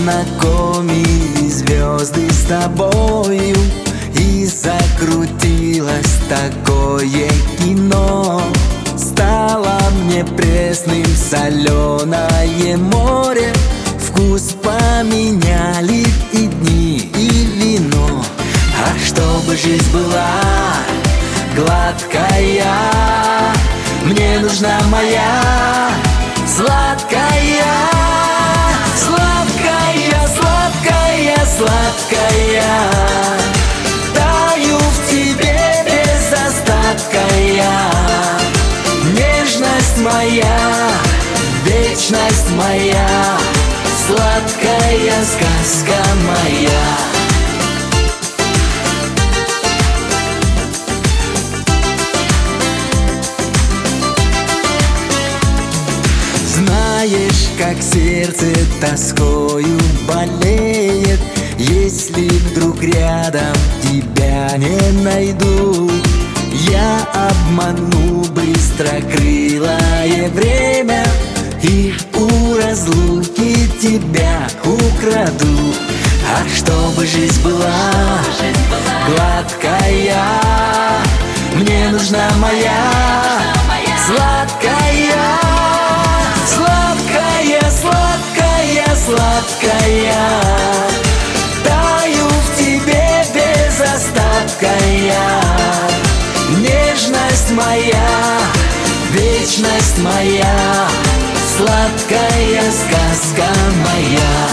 познакомились звезды с тобою, и закрутилось такое кино. Стало мне пресным соленое море, вкус поменяли и дни, и вино. А чтобы жизнь была гладкая, мне нужна моя сладкая, сладкая, сладкая, сладкая. Таю в тебе без остатка я. Нежность моя, вечность моя, сладкая сказка моя. Знаешь, как сердце тоскою болеет, если вдруг рядом тебя не найду. Я обману быстрокрылое время и у разлуки тебя украду. А чтобы жизнь была гладкая, мне нужна моя сладкая, сладкая, сладкая, сладкая. Таю в тебе без остатка я. Нежность моя, вечность моя, сладкая сказка моя.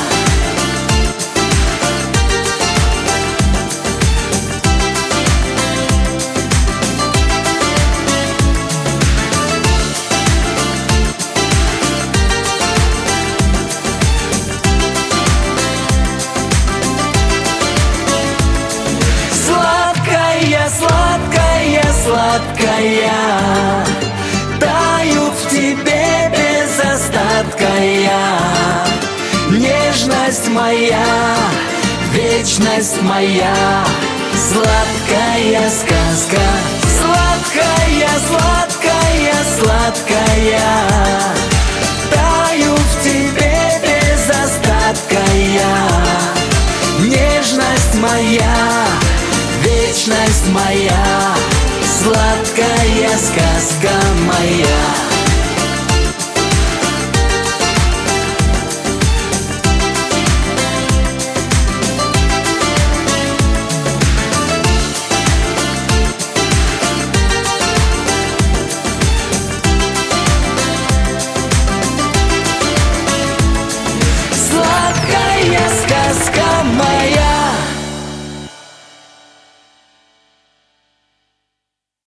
Сладкая, сладкая, таю в тебе без остатка я. Нежность моя, вечность моя, сладкая сказка